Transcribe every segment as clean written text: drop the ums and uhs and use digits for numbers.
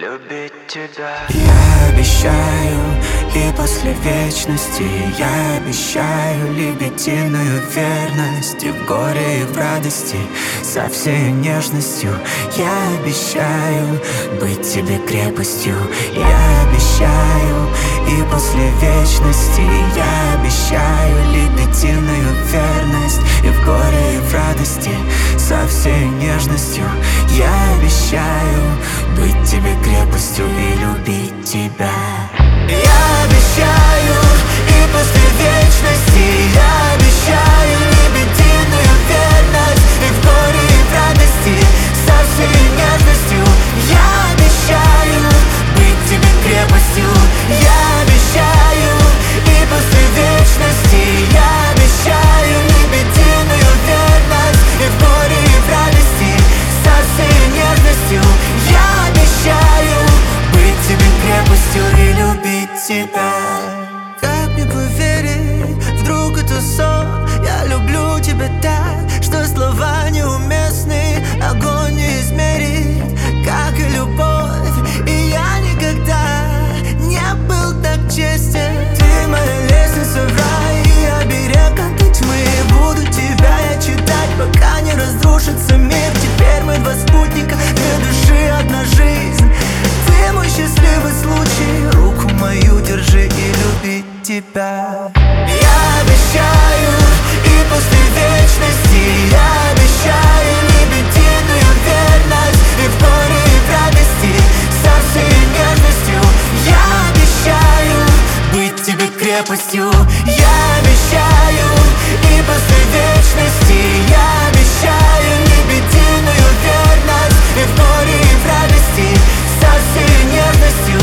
любить тебя. Я обещаю, и после вечности я обещаю лебединую верность и в горе, и в радости, со всей нежностью. Я обещаю быть тебе крепостью. Я обещаю, и после вечности я обещаю лебединую верность и в горе, и в радости, со всей нежностью. Я обещаю быть тебе крепостью и любить тебя. Я обещаю, и после вечности я обещаю лебединую верность и в горе, и в радости, со всей нежностью. Я обещаю быть тебе крепостью. Я обещаю, и после вечности я обещаю лебединую верность и в горе, и в радости, со всей нежностью. Я обещаю быть тебе крепостью и любить тебя. Как мне поверить, вдруг это сон? Я люблю тебя так, что слова неуместны. Огонь не измерить, как и любовь. И я никогда не был так честен. Ты моя лестница в рай и оберег от тьмы. Буду тебя я читать, пока не разрушится мир. Теперь мы два спутника, две души, одна жизнь. Ты мой счастливый случай, руку мою держи и любить тебя. Я обещаю, и после вечности я обещаю лебединую верность и в горе, и в радости, со всей нежностью. Я обещаю быть тебе крепостью. Я обещаю, и после вечности я обещаю лебединую верность и в горе, и в радости, со всей нежностью.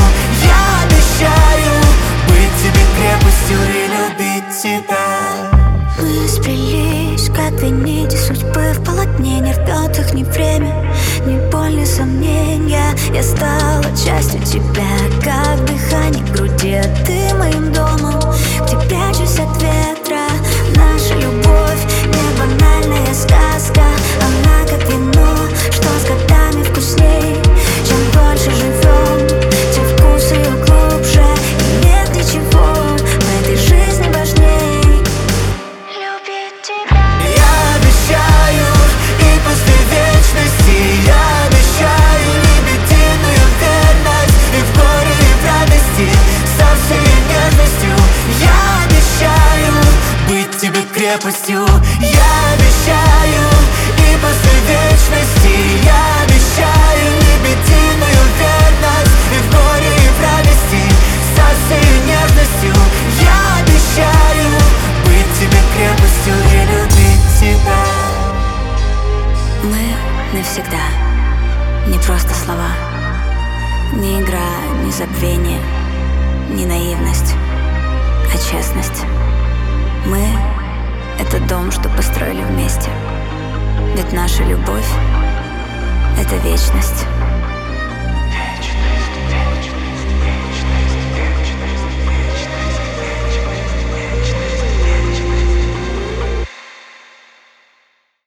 Я обещаю быть тебе крепостью и любить тебя. Мы сплелись, как две нити судьбы в полотне. Не рвет их ни время, ни боль, ни сомнения. Я стала частью тебя, как дыхание в груди. А ты моим домом, где прячусь от ветра. Наша любовь не банальная сказка. Она как вино, что с годами вкусней. Чем дольше живем, тем вкус ее глубже. И нет ничего в этой жизни важней любить тебя. Я обещаю, и после вечности я обещаю лебединую верность и в горе, и в радости, со всей нежностью. Я обещаю быть тебе крепостью. Я обещаю, и после вечности я обещаю лебединую верность и в горе, и в радости, со всей нежностью. Я обещаю быть тебе крепостью и любить тебя. Мы навсегда, не просто слова, не игра, не забвение, не наивность, а честность. Мы — это дом, что построили вместе. Ведь наша любовь — это вечность.